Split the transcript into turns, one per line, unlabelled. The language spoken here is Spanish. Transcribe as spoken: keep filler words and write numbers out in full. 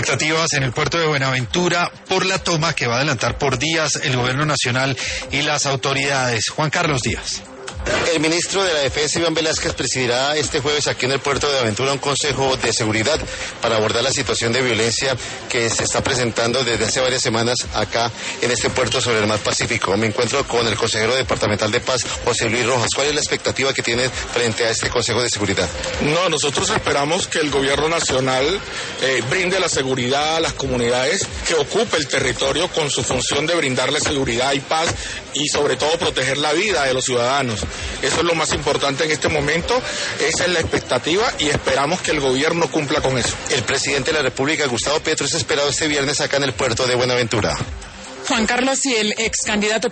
expectativas en el puerto de Buenaventura por la toma que va a adelantar por días el gobierno nacional y las autoridades. Juan Carlos Díaz.
El ministro de la Defensa, Iván Velázquez, presidirá este jueves aquí en el puerto de Buenaventura un consejo de seguridad para abordar la situación de violencia que se está presentando desde hace varias semanas acá en este puerto sobre el mar Pacífico. Me encuentro con el consejero departamental de Paz, José Luis Rojas. ¿Cuál es la expectativa que tiene frente a este consejo de seguridad?
No, nosotros esperamos que el gobierno nacional eh, brinde la seguridad a las comunidades, que ocupe el territorio con su función de brindarle seguridad y paz y sobre todo proteger la vida de los ciudadanos. Eso es lo más importante en este momento, esa es la expectativa y esperamos que el gobierno cumpla con eso.
El presidente de la República, Gustavo Petro, es esperado este viernes acá en el puerto de Buenaventura.
Juan Carlos, y el ex candidato